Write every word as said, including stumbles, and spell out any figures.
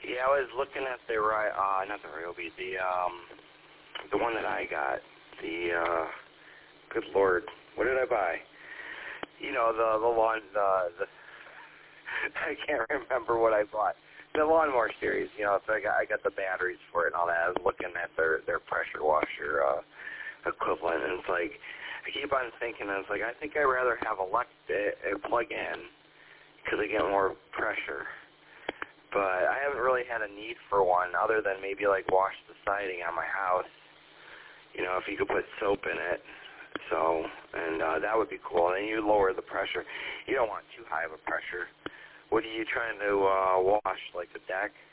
Yeah, I was looking at the right, uh, not the Ryobi, the um, the one that I got. The uh, good Lord, what did I buy? You know, the the lawn, the the. I can't remember what I bought. The lawnmower series, you know, so I got I got the batteries for it and all that. I was looking at their their pressure washer uh, equivalent, and it's like I keep on thinking, I was like, I think I'd rather have elect uh, plug in because I get more pressure. But I haven't really had a need for one other than maybe like wash the siding on my house. You know, if you could put soap in it. So, and uh, that would be cool. And then you lower the pressure. You don't want too high of a pressure. What are you trying to uh, wash, like the deck?